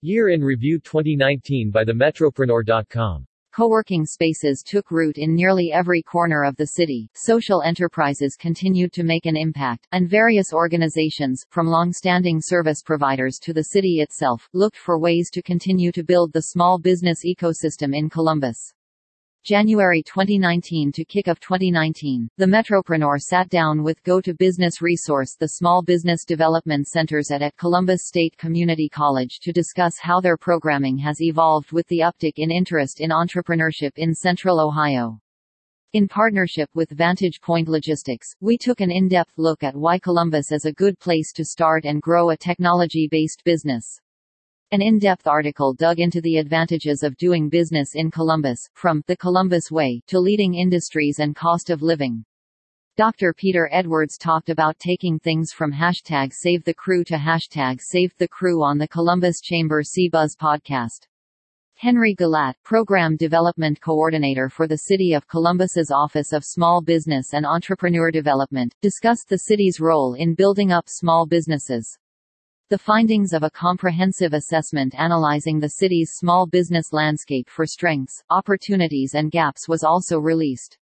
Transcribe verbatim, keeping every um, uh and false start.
Year in Review twenty nineteen by the Metropreneur dot com. Co-working spaces took root in nearly every corner of the city, social enterprises continued to make an impact, and various organizations, from long-standing service providers to the city itself, looked for ways to continue to build the small business ecosystem in Columbus. January twenty nineteen to kick off twenty nineteen, the Metropreneur sat down with Go to Business Resource, the small business development centers at, at Columbus State Community College, to discuss how their programming has evolved with the uptick in interest in entrepreneurship in Central Ohio. In partnership with Vantage Point Logistics, we took an in-depth look at why Columbus is a good place to start and grow a technology-based business. An in-depth article dug into the advantages of doing business in Columbus, from the Columbus Way to leading industries and cost of living. Doctor Peter Edwards talked about taking things from hashtag Save the Crew to hashtag Save the Crew on the Columbus Chamber C-Buzz podcast. Henry Galat, Program Development Coordinator for the City of Columbus's Office of Small Business and Entrepreneur Development, discussed the city's role in building up small businesses. The findings of a comprehensive assessment analyzing the city's small business landscape for strengths, opportunities and gaps was also released.